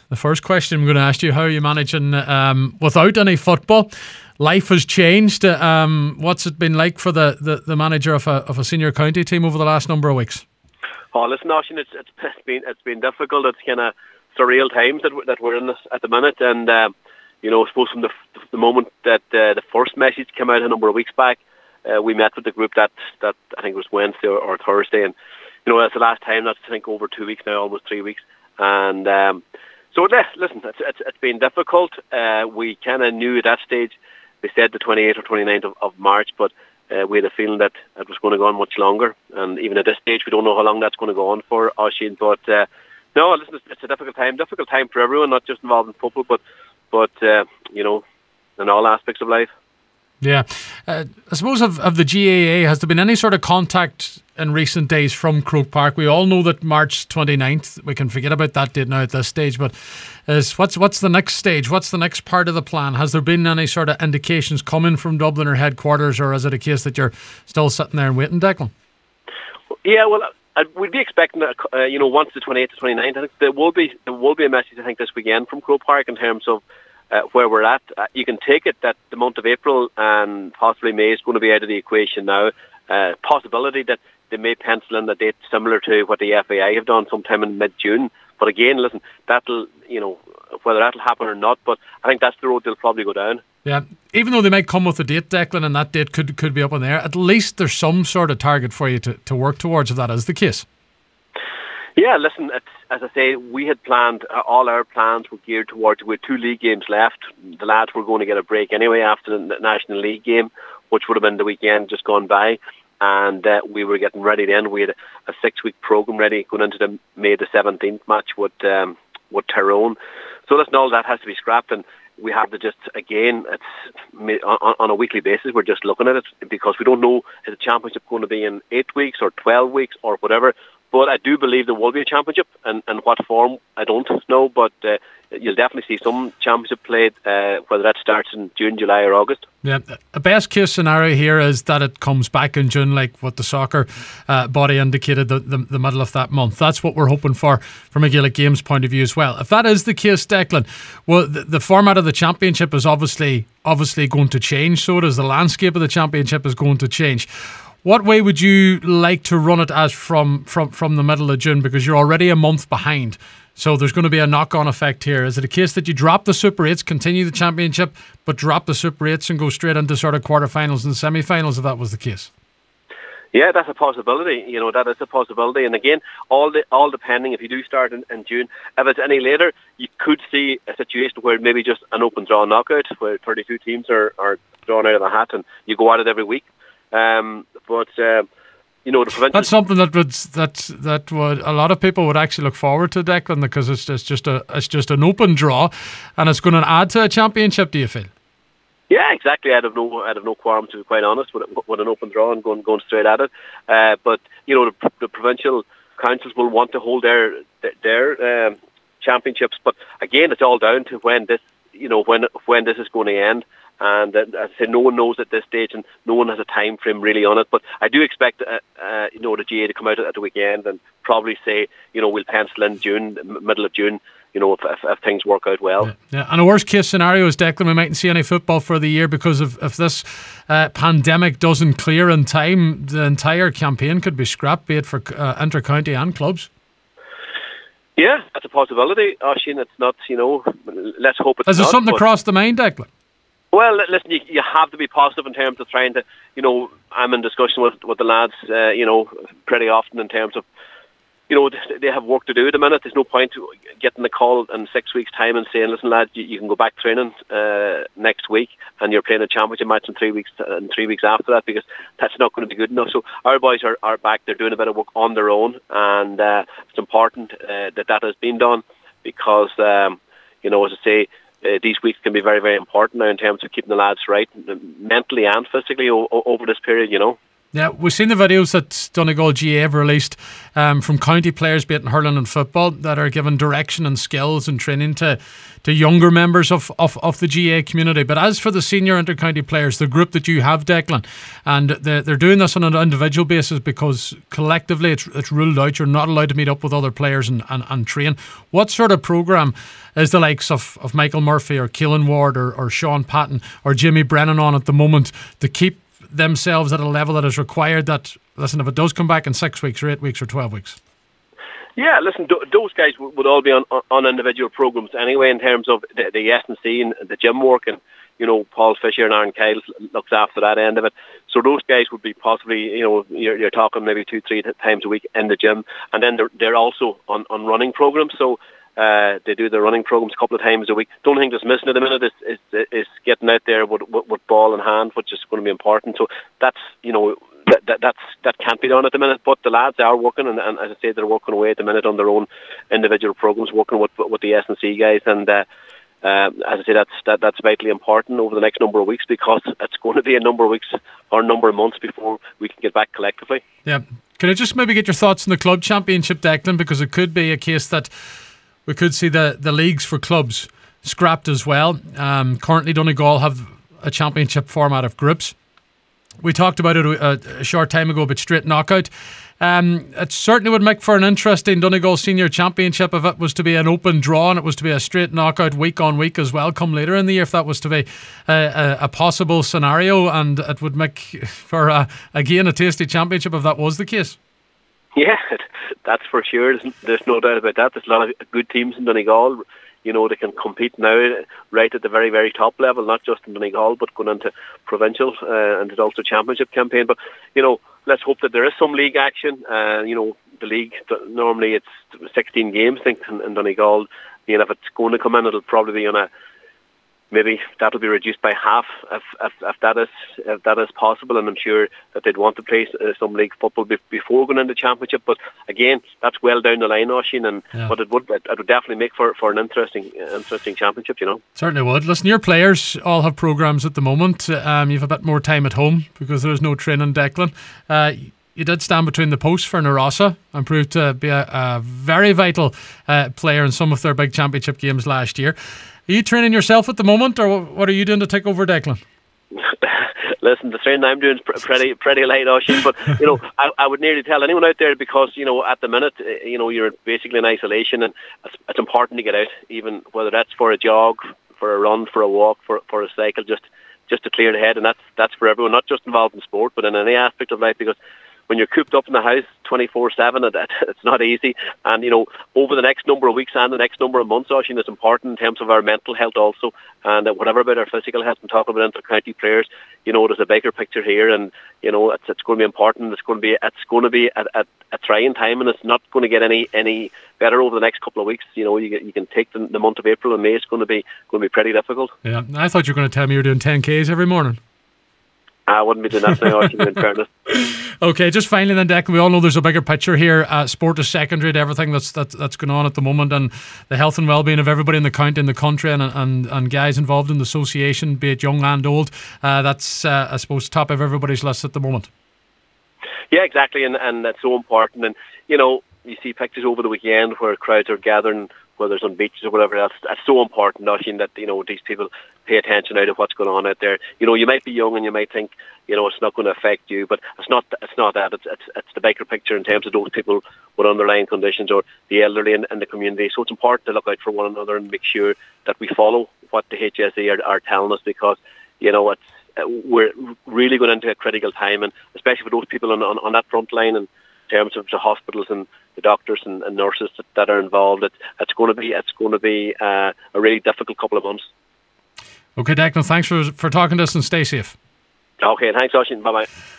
The first question I'm going to ask you: how are you managing without any football? Life has changed. What's it been like for the manager of a senior county team over the last number of weeks? Oh, listen, Oisín, it's been difficult. It's kind of surreal times that we're in this at the minute, and I suppose from the moment that the first message came out a number of weeks back, we met with the group that I think it was Wednesday or Thursday, and that's the last time. That's I think over 2 weeks now, almost 3 weeks, and so listen, it's been difficult. We kind of knew at that stage. They said the 28th or 29th of March, but we had a feeling that it was going to go on much longer. And even at this stage, we don't know how long that's going to go on for, Oisín. But no, listen, it's a difficult time for everyone, not just involved in football, but in all aspects of life. Yeah. I suppose of the GAA, has there been any sort of contact in recent days from Croke Park? We all know that March 29th, we can forget about that date now at this stage, but what's the next stage? What's the next part of the plan? Has there been any sort of indications coming from Dublin or headquarters, or is it a case that you're still sitting there and waiting, Declan? Yeah, well, we'd be expecting that, once the 28th to 29th, I think there will be a message, I think, this weekend from Croke Park in terms of where we're at. You can take it that the month of April and possibly May is going to be out of the equation now. Possibility that they may pencil in a date similar to what the FAI have done sometime in mid-June. But again, listen, whether that'll happen or not, but I think that's the road they'll probably go down. Yeah, even though they might come with a date, Declan, and that date could be up in the air, at least there's some sort of target for you to work towards if that is the case. Yeah, listen, as I say, we had planned, all our plans were geared towards, we had 2 league games left. The lads were going to get a break anyway after the National League game, which would have been the weekend just gone by. And we were getting ready then. We had a 6-week programme ready going into the May the 17th match with Tyrone. So listen, all that has to be scrapped, and we have to just, again, it's on a weekly basis, we're just looking at it because we don't know, is the championship going to be in 8 weeks or 12 weeks or whatever. But I do believe there will be a championship, and what form, I don't know, but you'll definitely see some championship played, whether that starts in June, July or August. Yeah, a best case scenario here is that it comes back in June, like what the soccer body indicated, the middle of that month. That's what we're hoping for from a Gaelic Games point of view as well. If that is the case, Declan, well, the format of the championship is obviously going to change, so does the landscape of the championship is going to change. What way would you like to run it as from the middle of June? Because you're already a month behind. So there's going to be a knock-on effect here. Is it a case that you drop the Super 8s, continue the championship, but drop the Super 8s and go straight into sort of quarterfinals and semi-finals if that was the case? Yeah, that's a possibility. That is a possibility. And again, all depending, if you do start in June, if it's any later, you could see a situation where maybe just an open draw knockout where 32 teams are drawn out of the hat and you go at it every week. But the provincial... That's something that would a lot of people would actually look forward to, Declan, because it's just an open draw, and it's going to add to a championship. Do you feel? Yeah, exactly. I'd have no qualm, to be quite honest, with an open draw and going straight at it. But the provincial councils will want to hold their championships. But again, it's all down to when this is going to end. And as I said, no one knows at this stage, and no one has a time frame really on it. But I do expect, the GA to come out at the weekend and probably say, we'll pencil in June, middle of June, if things work out well. Yeah. And a worst case scenario is, Declan, we mightn't see any football for the year because if this pandemic doesn't clear in time, the entire campaign could be scrapped, be it for inter-county and clubs. Yeah, that's a possibility, Oisín. It's not, let's hope it's not. Is there something across the mind, Declan? Well, listen, you have to be positive in terms of trying to, I'm in discussion with the lads, pretty often in terms of, they have work to do at the minute. There's no point getting the call in 6 weeks' time and saying, listen, lads, you can go back training next week and you're playing a championship match in 3 weeks after that, because that's not going to be good enough. So our boys are back. They're doing a bit of work on their own, and it's important that has been done because, as I say, these weeks can be very, very important now in terms of keeping the lads right, mentally and physically over this period, Yeah, we've seen the videos that Donegal GA have released from county players, be it in hurling and football, that are given direction and skills and training to younger members of the GA community. But as for the senior inter-county players, the group that you have, Declan, and they're doing this on an individual basis because collectively it's ruled out. You're not allowed to meet up with other players and train. What sort of programme is the likes of Michael Murphy or Keelan Ward or Sean Patton or Jimmy Brennan on at the moment to keep themselves at a level that is required that, listen, if it does come back in 6 weeks or 8 weeks or 12 weeks? Yeah, listen, those guys would all be on individual programs anyway in terms of the S&C and the gym work, and Paul Fisher and Aaron Kyle looks after that end of it. So those guys would be possibly, you're talking maybe 2-3 times a week in the gym, and then they're also on running programs. So they do the running programs a couple of times a week. The only thing that's missing at the minute is getting out there with ball in hand, which is going to be important. So that's that can't be done at the minute. But the lads are working, and as I say, they're working away at the minute on their own individual programs, working with the S&C guys. And as I say, that's vitally important over the next number of weeks, because it's going to be a number of weeks or a number of months before we can get back collectively. Yeah. Can I just maybe get your thoughts on the club championship, Declan? Because it could be a case that we could see the leagues for clubs scrapped as well. Currently, Donegal have a championship format of groups. We talked about it a short time ago, but straight knockout. It certainly would make for an interesting Donegal Senior Championship if it was to be an open draw and it was to be a straight knockout week on week as well come later in the year, if that was to be a possible scenario, and it would make for, again, a tasty championship if that was the case. Yeah, that's for sure. There's no doubt about that. There's a lot of good teams in Donegal. They can compete now right at the very, very top level, not just in Donegal, but going into provincial and there's also championship campaign. But, let's hope that there is some league action. The league, normally it's 16 games, I think, in Donegal. If it's going to come in, it'll probably be on maybe that'll be reduced by half if that is possible, and I'm sure that they'd want to play some league football before going into championship. But again, that's well down the line, Oisín, but it would definitely make for an interesting championship. Certainly would. Listen, your players all have programmes at the moment. You have a bit more time at home because there is no training, Declan. You did stand between the posts for Narosa and proved to be a very vital player in some of their big championship games last year. Are you training yourself at the moment, or what are you doing to take over, Declan? Listen, the training I'm doing is pretty light, Oisín, but I would nearly tell anyone out there, because at the minute you're basically in isolation, and it's important to get out, even whether that's for a jog, for a run, for a walk, for a cycle, just to clear the head, and that's for everyone, not just involved in sport, but in any aspect of life, because when you're cooped up in the house 24/7, it's not easy. And over the next number of weeks and the next number of months, Oisín, it's important in terms of our mental health also, and whatever about our physical health. I'm talking about inter-county players. There's a bigger picture here, and it's going to be important. It's going to be a trying time, and it's not going to get any better over the next couple of weeks. You can take the month of April and May. It's going to be pretty difficult. Yeah, I thought you were going to tell me you were doing 10Ks every morning. I wouldn't be doing that now, in fairness. Okay, just finally then, Declan, we all know there's a bigger picture here. Sport is secondary to everything that's going on at the moment, and the health and well-being of everybody in the county, in the country, and guys involved in the association, be it young and old. That's, I suppose, top of everybody's list at the moment. Yeah, exactly, and that's so important. And, you see pictures over the weekend where crowds are gathering, whether it's on beaches or whatever else. That's so important, Oisín, that these people pay attention out of what's going on out there. You might be young and you might think it's not going to affect you, but it's not that. It's the bigger picture in terms of those people with underlying conditions or the elderly in the community. So it's important to look out for one another and make sure that we follow what the HSE are telling us, because we're really going into a critical time, and especially for those people on that front line, in terms of the hospitals and the doctors and nurses that are involved. It's going to be a really difficult couple of months. Okay, Declan, thanks for talking to us, and stay safe. Okay, thanks, Oisín. Bye-bye.